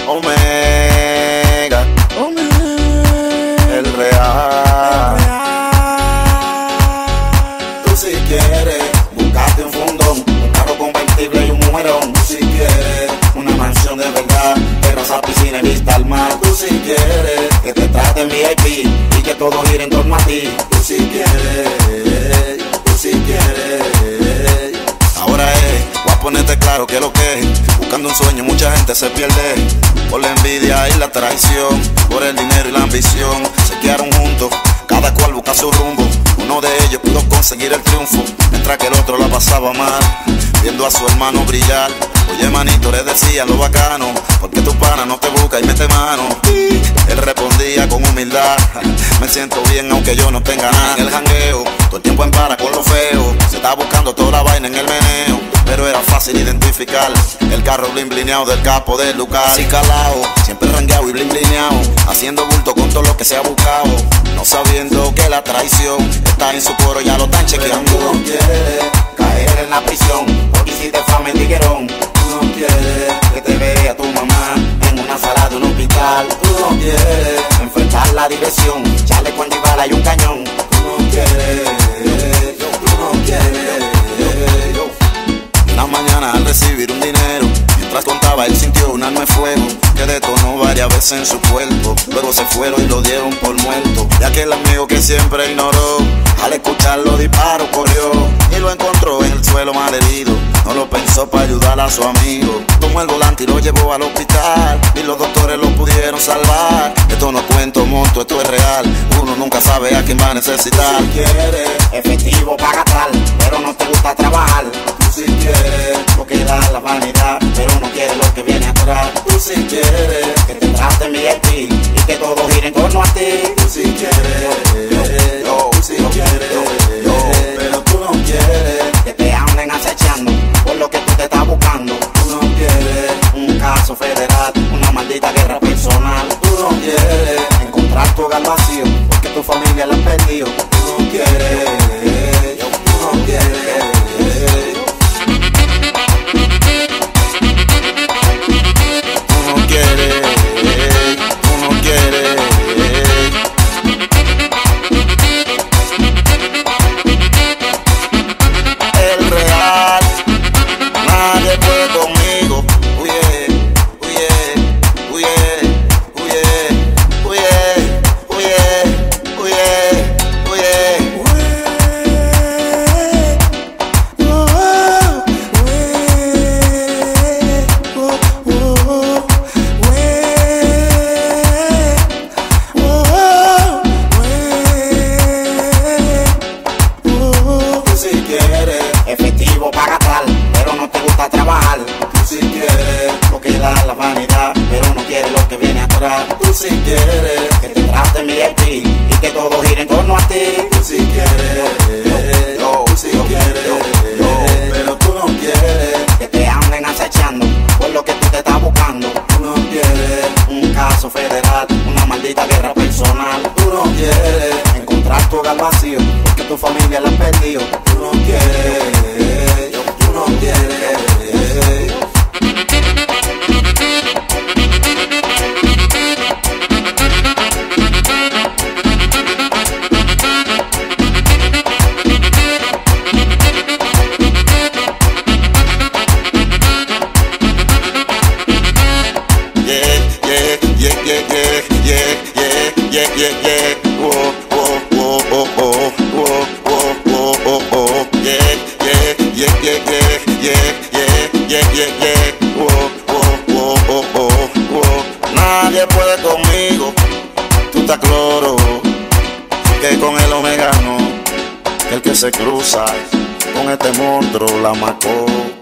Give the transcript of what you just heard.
Omega, el real. Tú si quieres, buscate un fundón, un carro convertible y un mujerón. Tú si quieres, una mansión de verdad, terraza, piscina y vista al mar. Tú si quieres, que te traten VIP y que todo gire en torno a ti. Tú si quieres, tú si quieres. Ahora voy a ponerte claro que lo que es. Buscando un sueño mucha gente se pierde por la envidia y la traición, por el dinero y la ambición. Se quedaron juntos, cada cual busca su rumbo. Uno de ellos pudo conseguir el triunfo, mientras que el otro la pasaba mal, viendo a su hermano brillar. Oye manito, le decía lo bacano, porque tu pana no te busca y mete mano. Él respondía con humildad, me siento bien aunque yo no tenga nada. En el jangueo, todo el tiempo en para con lo feo, se está buscando toda la vaina en el meneo, pero era fácil identificar el carro blin blineado del capo del lugar. Así calao, siempre rangueado y blin blineado, haciendo bulto con todo lo que se ha buscado, no sabiendo que la traición está en su coro, ya lo están chequeando. Pero tú no quieres caer en la prisión, porque hiciste fama en tiguerón. Tú no quieres que te vea tu mamá en una sala de un hospital. Tú no quieres enfrentar la dirección, chaleco antibala y un cañón. Tú no quieres, tú no quieres. Una mañana al recibir un dinero, mientras contaba él sintió un arma de fuego que detonó varias veces en su cuerpo. Luego se fueron y lo dieron por muerto, y aquel amigo que siempre ignoró, al escuchar los disparos corrió y lo encontró en el suelo malherido. No lo pensó para ayudar a su amigo, tomó el volante y lo llevó al hospital, y los doctores lo pudieron salvar. Esto no cuento monto, esto es real, uno nunca sabe a quién va a necesitar. Si quieres efectivo para gastar, pero no te gusta trabajar. Tú si quieres lo que da la vanidad, pero no quieres lo que viene atrás. Tú si quieres que te traten VIP y que todo gire en torno a ti. Tú si quieres, tú si quieres, pero tú no quieres que te anden acechando por lo que tú te estás buscando. Tú no quieres un caso federal, una maldita guerra personal. Tú no quieres encontrar tu hogar vacío porque tu familia la han perdido. Tú no quieres, tú no quieres. Efectivo para gastar, pero no te gusta trabajar. Tú si quieres lo que da la vanidad, pero no quieres lo que viene atrás. Tú si quieres que te traten VIP y que todo gire en torno a ti. Tú si quieres, tú si quieres, pero tú no quieres que te anden acechando por lo que tú te estás buscando. Tú no quieres un caso federal, una maldita guerra personal. Tú no quieres encontrar tu hogar vacío porque tu familia la han perdido. Tú no quieres, tú no quieres. Nadie puede conmigo, tú estás cloro, que con el Omega no, que el que se cruza con este monstruo la macó.